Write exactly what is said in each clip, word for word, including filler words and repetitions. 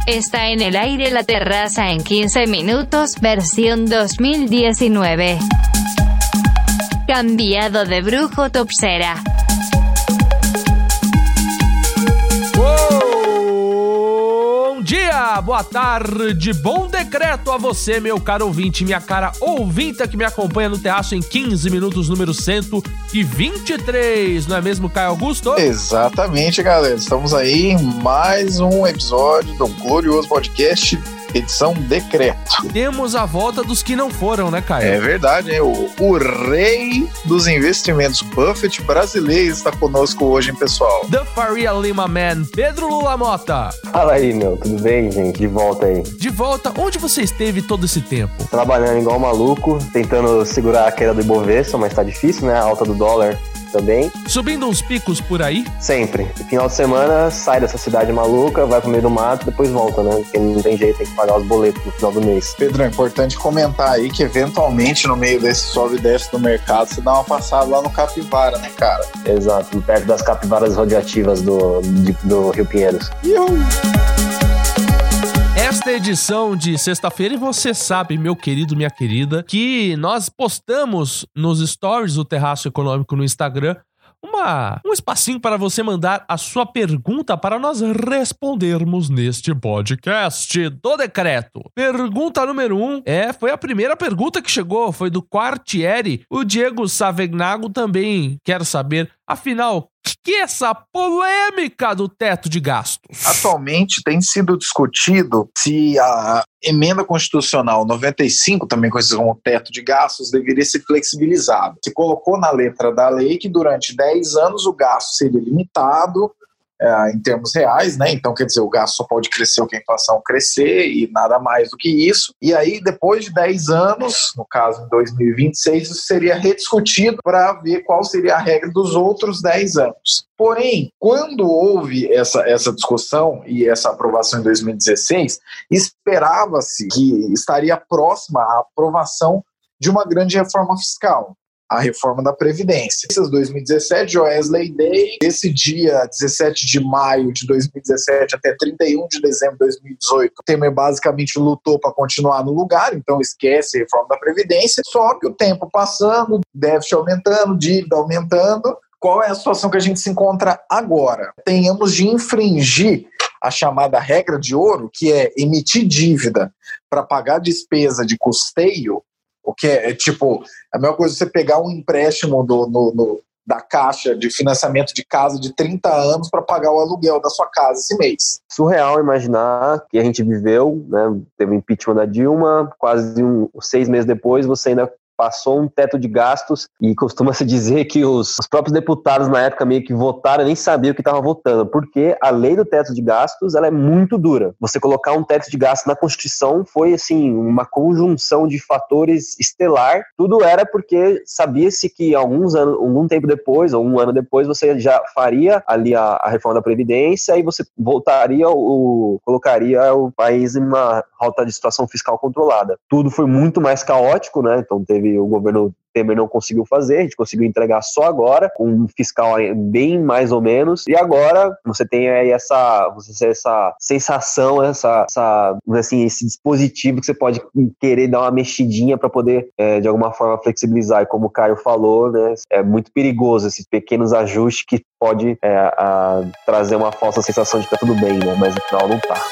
Está en el aire la terraza en quince minutos, versión dos mil diecinueve. Cambiado de brujo topsera. Bom dia, boa tarde, bom decreto a você, meu caro ouvinte, minha cara ouvinta que me acompanha no Terraço em quinze minutos, número cento e vinte e três, não é mesmo, Caio Augusto? Exatamente, galera, estamos aí em mais um episódio do glorioso podcast edição Decreto. Temos a volta dos que não foram, né, Caio? É verdade, hein? O, o rei dos investimentos Buffett brasileiro está conosco hoje, hein, pessoal? The Faria Lima Man, Pedro Lula Mota. Fala aí, meu, tudo bem, gente? De volta aí. De volta, onde você esteve todo esse tempo? Trabalhando igual maluco, tentando segurar a queda do Ibovespa, mas tá difícil, né? A alta do dólar também. Subindo uns picos por aí? Sempre. No final de semana, sai dessa cidade maluca, vai pro meio do mato, depois volta, né? Porque não tem jeito, tem que pagar os boletos no final do mês. Pedro, é importante comentar aí que eventualmente no meio desse sobe e desce do mercado, você dá uma passada lá no Capivara, né, cara? Exato, perto das capivaras radioativas do, de, do Rio Pinheiros. Iu! Esta edição de sexta-feira, e você sabe, meu querido, minha querida, que nós postamos nos stories do Terraço Econômico no Instagram uma, um espacinho para você mandar a sua pergunta para nós respondermos neste podcast do Decreto. Pergunta número um é, foi a primeira pergunta que chegou, foi do Quartieri. O Diego Savegnago também quer saber, afinal, o que é essa polêmica do teto de gastos? Atualmente tem sido discutido se a emenda constitucional noventa e cinco, também conhecida como teto de gastos, deveria ser flexibilizado. Se colocou na letra da lei que durante dez anos o gasto seria limitado é, em termos reais, né? Então, quer dizer, o gasto só pode crescer o que a inflação crescer e nada mais do que isso. E aí, depois de dez anos, no caso em dois mil e vinte e seis, isso seria rediscutido para ver qual seria a regra dos outros dez anos. Porém, quando houve essa, essa discussão e essa aprovação em dois mil e dezesseis, esperava-se que estaria próxima à aprovação de uma grande reforma fiscal, a reforma da Previdência. Em dois mil e dezessete, Joesley Day, esse dia dezessete de maio de dois mil e dezessete até trinta e um de dezembro de dois mil e dezoito, o Temer basicamente lutou para continuar no lugar, então esquece a reforma da Previdência, só que o tempo passando, déficit aumentando, dívida aumentando. Qual é a situação que a gente se encontra agora? Tenhamos de infringir a chamada regra de ouro, que é emitir dívida para pagar despesa de custeio, o que é, é tipo, a mesma coisa você pegar um empréstimo do, no, no, da Caixa de financiamento de casa de trinta anos para pagar o aluguel da sua casa esse mês. Surreal imaginar que a gente viveu, né? Teve o impeachment da Dilma, quase um, seis meses depois você ainda passou um teto de gastos e costuma-se dizer que os, os próprios deputados na época meio que votaram e nem sabiam o que estavam votando, porque a lei do teto de gastos ela é muito dura. Você colocar um teto de gastos na Constituição foi assim, uma conjunção de fatores estelar. Tudo era porque sabia-se que alguns anos, algum tempo depois, ou um ano depois, você já faria ali a, a reforma da Previdência e você voltaria, o, colocaria o país em uma rota de situação fiscal controlada. Tudo foi muito mais caótico, né? Então teve o governo Temer não conseguiu fazer, a gente conseguiu entregar só agora, com um fiscal bem mais ou menos, e agora você tem aí essa, você tem essa sensação, essa, essa, assim, esse dispositivo que você pode querer dar uma mexidinha para poder, é, de alguma forma, flexibilizar, e como o Caio falou, né, é muito perigoso esses pequenos ajustes que pode é, a, trazer uma falsa sensação de que tá tudo bem, né, mas no final não tá.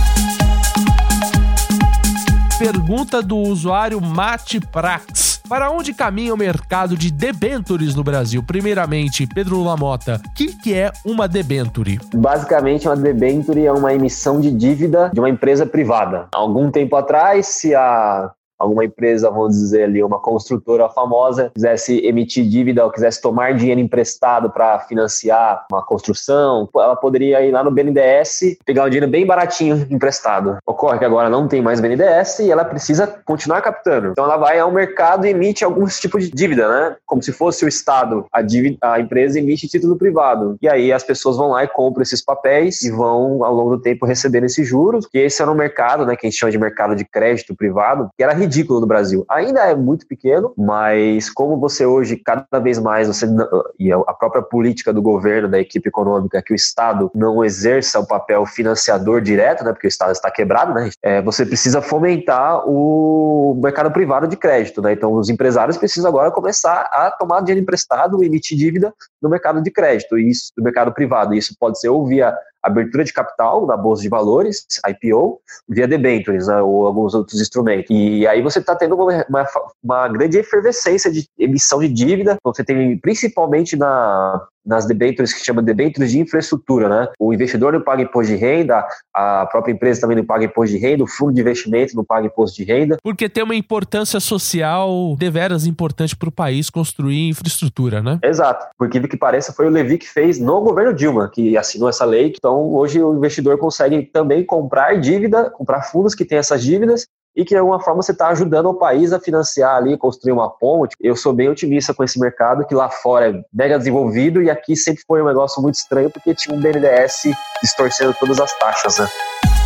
Pergunta do usuário Mate Prax. Para onde caminha o mercado de debentures no Brasil? Primeiramente, Pedro Lula Mota, o que, que é uma debenture? Basicamente, uma debenture é uma emissão de dívida de uma empresa privada. Algum tempo atrás, se a alguma empresa, vamos dizer ali, uma construtora famosa, quisesse emitir dívida ou quisesse tomar dinheiro emprestado para financiar uma construção, ela poderia ir lá no B N D E S, pegar um dinheiro bem baratinho emprestado. Ocorre que agora não tem mais B N D E S e ela precisa continuar captando. Então ela vai ao mercado e emite algum tipo de dívida, né? Como se fosse o Estado, a, dívida, a empresa emite título privado. E aí as pessoas vão lá e compram esses papéis e vão, ao longo do tempo, recebendo esses juros, que esse era um mercado, né, que a gente chama de mercado de crédito privado, que era ridículo no Brasil. Ainda é muito pequeno, mas como você hoje, cada vez mais, você e a própria política do governo, da equipe econômica, que o Estado não exerça o papel financiador direto, né, porque o Estado está quebrado, né, é, você precisa fomentar o mercado privado de crédito, né, então os empresários precisam agora começar a tomar dinheiro emprestado e emitir dívida no mercado de crédito, isso, no mercado privado. Isso pode ser ou via abertura de capital na Bolsa de Valores, I P O, via debêntures, né, ou alguns outros instrumentos. E aí você está tendo uma, uma, uma grande efervescência de emissão de dívida. Você tem, principalmente na, nas debêntures que chama debêntures de infraestrutura, né? O investidor não paga imposto de renda, a própria empresa também não paga imposto de renda, o fundo de investimento não paga imposto de renda. Porque tem uma importância social deveras importante para o país construir infraestrutura, né? Exato. Por que que pareça, foi o Levi que fez no governo Dilma, que assinou essa lei. Então, hoje o investidor consegue também comprar dívida, comprar fundos que têm essas dívidas e que de alguma forma você está ajudando o país a financiar ali, construir uma ponte. Eu sou bem otimista com esse mercado, que lá fora é mega desenvolvido e aqui sempre foi um negócio muito estranho porque tinha um B N D E S distorcendo todas as taxas, né?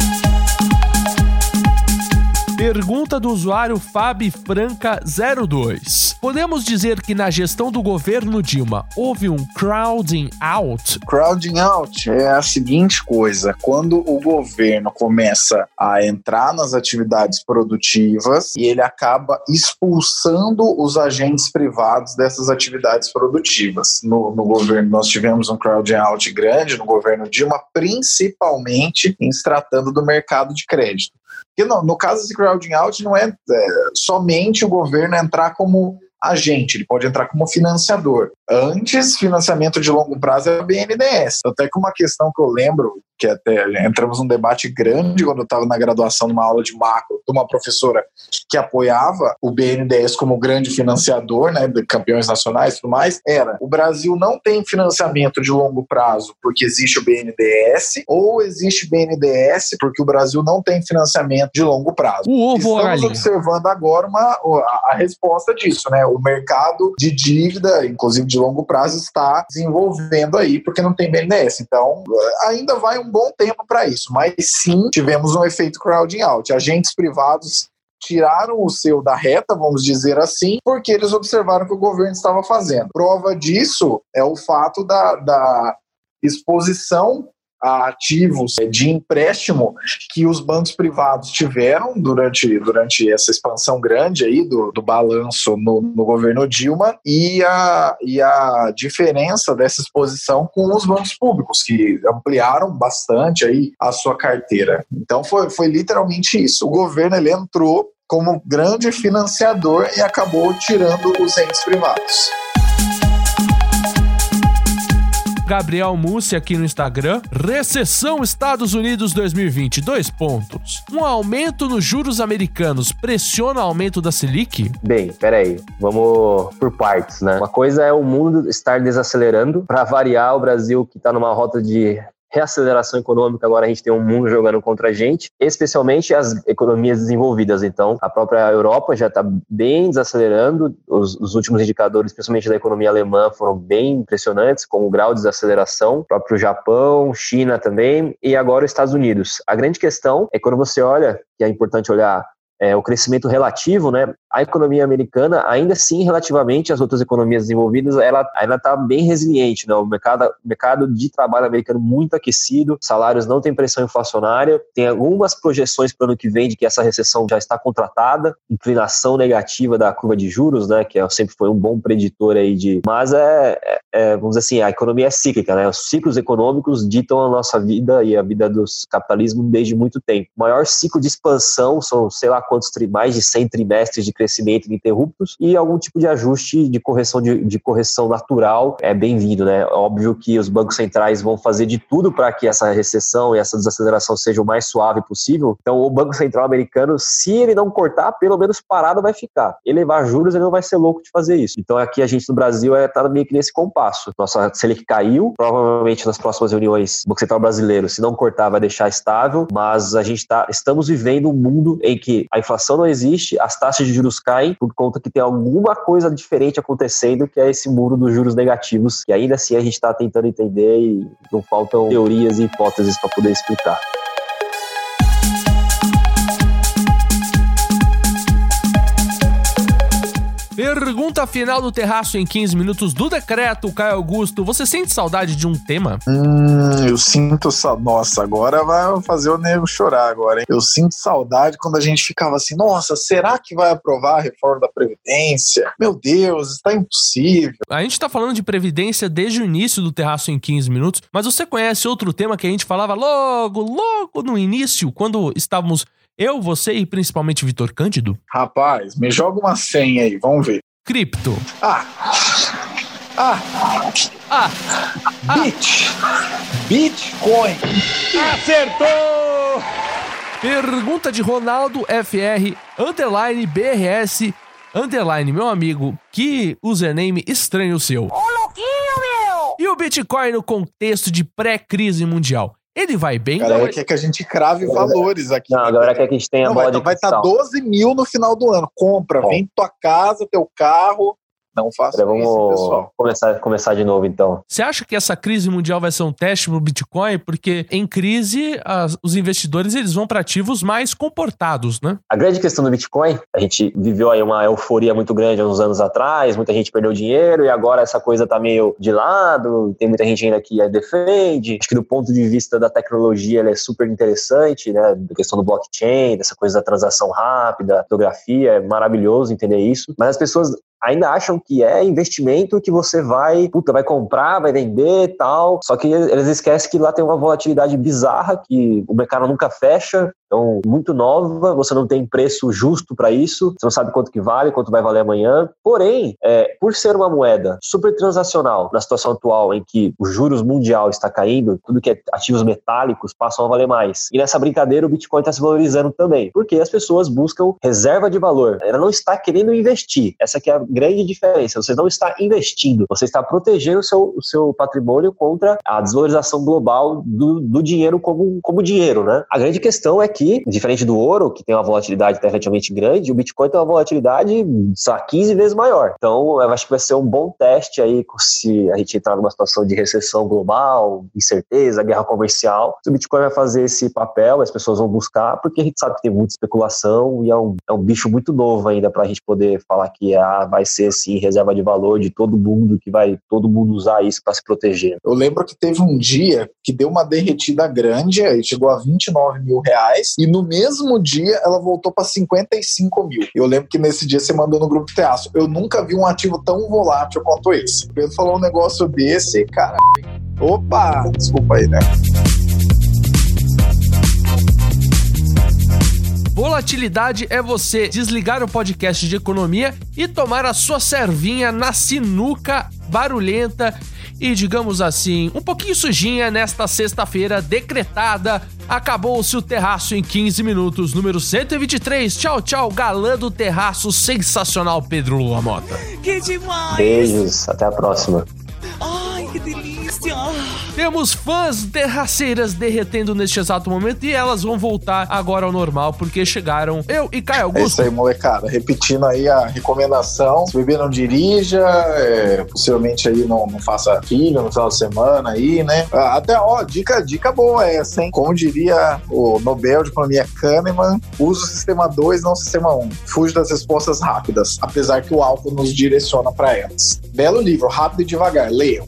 Pergunta do usuário Fabi Franca zero dois. Podemos dizer que na gestão do governo Dilma houve um crowding out? Crowding out é a seguinte coisa: quando o governo começa a entrar nas atividades produtivas e ele acaba expulsando os agentes privados dessas atividades produtivas. No, no governo nós tivemos um crowding out grande, no governo Dilma, principalmente em se tratando do mercado de crédito. Porque no, no caso desse crowding out não é, é somente o governo entrar como agente, ele pode entrar como financiador. Antes, financiamento de longo prazo era B N D E S. Até que uma questão que eu lembro, que até entramos num debate grande quando eu estava na graduação, numa aula de macro, de uma professora que apoiava o B N D E S como grande financiador, né, de campeões nacionais e tudo mais, era: o Brasil não tem financiamento de longo prazo porque existe o B N D E S, ou existe B N D E S porque o Brasil não tem financiamento de longo prazo. O ovo Estamos observando agora uma, a, a resposta disso, né? O mercado de dívida, inclusive de longo prazo, está desenvolvendo aí porque não tem B N D E S. Então, ainda vai um bom tempo para isso, mas sim, tivemos um efeito crowding out. Agentes privados tiraram o seu da reta, vamos dizer assim, porque eles observaram o que o governo estava fazendo. Prova disso é o fato da, da exposição a ativos de empréstimo que os bancos privados tiveram durante, durante essa expansão grande aí do, do balanço no, no governo Dilma, e a, e a diferença dessa exposição com os bancos públicos, que ampliaram bastante aí a sua carteira. Então foi, foi literalmente isso. O governo ele entrou como grande financiador e acabou tirando os entes privados. Gabriel Mussi aqui no Instagram. Recessão Estados Unidos dois mil e vinte, dois pontos. Um aumento nos juros americanos pressiona o aumento da Selic? Bem, peraí, vamos por partes, né? Uma coisa é o mundo estar desacelerando. Para variar, o Brasil, que está numa rota de reaceleração econômica, agora a gente tem um mundo jogando contra a gente, especialmente as economias desenvolvidas. Então, a própria Europa já está bem desacelerando, os, os últimos indicadores, principalmente da economia alemã, foram bem impressionantes, com o grau de desaceleração, o próprio Japão, China também, e agora os Estados Unidos. A grande questão é quando você olha, que é importante olhar, É, o crescimento relativo, né? A economia americana, ainda assim, relativamente às outras economias desenvolvidas, ela ainda está bem resiliente, né? O mercado, o mercado de trabalho americano muito aquecido, salários não têm pressão inflacionária, tem algumas projeções para o ano que vem de que essa recessão já está contratada, inclinação negativa da curva de juros, né? Que sempre foi um bom preditor aí de... Mas, é, é, vamos dizer assim, a economia é cíclica, né? Os ciclos econômicos ditam a nossa vida e a vida dos capitalismos desde muito tempo. O maior ciclo de expansão são, sei lá, quantos tri, mais de cem trimestres de crescimento ininterruptos, e algum tipo de ajuste de correção, de, de correção natural é bem-vindo, né? Óbvio que os bancos centrais vão fazer de tudo para que essa recessão e essa desaceleração seja o mais suave possível. Então, o Banco Central americano, se ele não cortar, pelo menos parado vai ficar. Elevar juros, ele não vai ser louco de fazer isso. Então, aqui a gente no Brasil está é, meio que nesse compasso. Nossa Selic caiu, provavelmente nas próximas reuniões, o Banco Central brasileiro, se não cortar, vai deixar estável, mas a gente tá, estamos vivendo um mundo em que a inflação não existe, as taxas de juros caem por conta que tem alguma coisa diferente acontecendo, que é esse muro dos juros negativos, que ainda assim a gente está tentando entender e não faltam teorias e hipóteses para poder explicar. Pergunta final do Terraço em quinze minutos do Decreto, Caio Augusto. Você sente saudade de um tema? Hum, eu sinto saudade. Nossa, agora vai fazer o nego chorar agora, hein? Eu sinto saudade quando a gente ficava assim, nossa, será que vai aprovar a reforma da Previdência? Meu Deus, está impossível. A gente tá falando de Previdência desde o início do Terraço em quinze minutos, mas você conhece outro tema que a gente falava logo, logo no início, quando estávamos eu, você e principalmente Vitor Cândido? Rapaz, me joga uma senha aí, vamos ver. Cripto. Ah! Ah! Ah! Bit! Bitcoin! Acertou! Pergunta de Ronaldo F R, underline B R S, underline, meu amigo, que username estranho o seu. Ô, louquinho, meu! E o Bitcoin no contexto de pré-crise mundial? Ele vai bem? A galera quer que a gente crave valores aqui. Não, a galera quer que a gente tenha Não, bola vai, de vai estar cristal. doze mil no final do ano. Compra, Bom. vem tua casa, teu carro. Não faça Pera, isso, vamos pessoal. começar, começar de novo, então. Você acha que essa crise mundial vai ser um teste pro Bitcoin? Porque em crise, as- os investidores eles vão para ativos mais comportados, né? A grande questão do Bitcoin, a gente viveu aí uma euforia muito grande há uns anos atrás, muita gente perdeu dinheiro e agora essa coisa tá meio de lado, tem muita gente ainda que a defende. Acho que do ponto de vista da tecnologia ela é super interessante, né? Da questão do blockchain, dessa coisa da transação rápida, fotografia, é maravilhoso entender isso. Mas as pessoas ainda acham que é investimento que você vai, puta, vai comprar, vai vender e tal. Só que eles esquecem que lá tem uma volatilidade bizarra, que o mercado nunca fecha, então muito nova, você não tem preço justo para isso, você não sabe quanto que vale, quanto vai valer amanhã. Porém, é, por ser uma moeda super transacional, na situação atual em que o juros mundial está caindo, tudo que é ativos metálicos passam a valer mais. E nessa brincadeira o Bitcoin está se valorizando também, porque as pessoas buscam reserva de valor. Ela não está querendo investir. Essa que é a grande diferença. Você não está investindo, você está protegendo o seu, o seu patrimônio contra a desvalorização global do, do dinheiro como, como dinheiro, né? A grande questão é que, diferente do ouro, que tem uma volatilidade relativamente grande, o Bitcoin tem uma volatilidade, sei lá, quinze vezes maior. Então, eu acho que vai ser um bom teste aí se a gente entrar numa situação de recessão global, incerteza, guerra comercial. O Bitcoin vai fazer esse papel, as pessoas vão buscar, porque a gente sabe que tem muita especulação e é um, é um bicho muito novo ainda pra gente poder falar que ah, vai ser sim reserva de valor de todo mundo, que vai todo mundo usar isso para se proteger. Eu lembro que teve um dia que deu uma derretida grande, aí chegou a vinte e nove mil reais, e no mesmo dia ela voltou para cinquenta e cinco mil. Eu lembro que nesse dia você mandou no grupo do Teatro. Eu nunca vi um ativo tão volátil quanto esse. O Pedro falou um negócio desse, cara. Opa! Desculpa aí, né? Volatilidade é você desligar o podcast de economia e tomar a sua servinha na sinuca barulhenta e, digamos assim, um pouquinho sujinha nesta sexta-feira decretada. Acabou-se o Terraço em quinze minutos, número cento e vinte e três. Tchau, tchau, galã do Terraço, sensacional Pedro Lua Mota. Que demais! Beijos, até a próxima. Ai, que delícia! Temos fãs terraceiras derretendo neste exato momento e elas vão voltar agora ao normal porque chegaram eu e Caio É Augusto. isso aí, molecada. Repetindo aí a recomendação. Se beber, não dirija. É, possivelmente aí não, não faça filho no final de semana aí, né? Ah, até, ó, dica, dica boa essa, hein? Como diria o Nobel de Economia Kahneman, usa o sistema dois, não o sistema um. Fuge das respostas rápidas, apesar que o álcool nos direciona para elas. Belo livro, rápido e devagar. Leiam.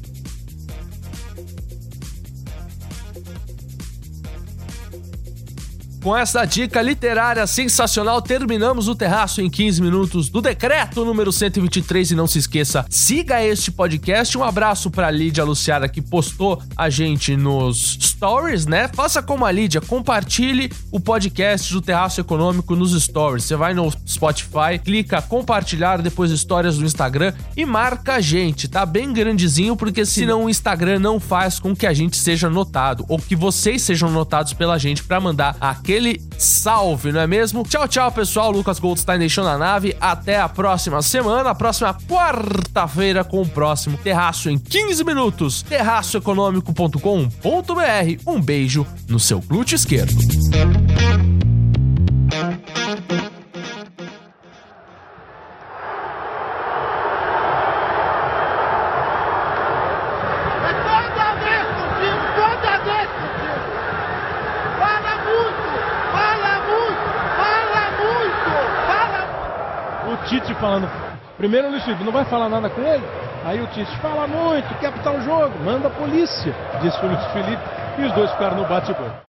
Com essa dica literária sensacional, terminamos o Terraço em quinze minutos do Decreto número cento e vinte e três. E não se esqueça, siga este podcast. Um abraço pra Lídia Luciara, que postou a gente nos stories, né? Faça como a Lídia, compartilhe o podcast do Terraço Econômico nos stories. Você vai no Spotify, clica compartilhar, depois histórias do Instagram e marca a gente. Tá bem grandezinho, porque senão o Instagram não faz com que a gente seja notado, ou que vocês sejam notados pela gente pra mandar aquele Aquele salve, não é mesmo? Tchau, tchau, pessoal. Lucas Goldstein deixando a nave. Até a próxima semana, a próxima quarta-feira, com o próximo Terraço em quinze minutos. terraço econômico ponto com ponto b r. Um beijo no seu glúteo esquerdo. Tite falando, Primeiro o Luiz Felipe, não vai falar nada com ele? Aí o Tite, fala muito, quer apitar o jogo, manda a polícia, disse o Luiz Felipe, e os dois ficaram no bate-bola.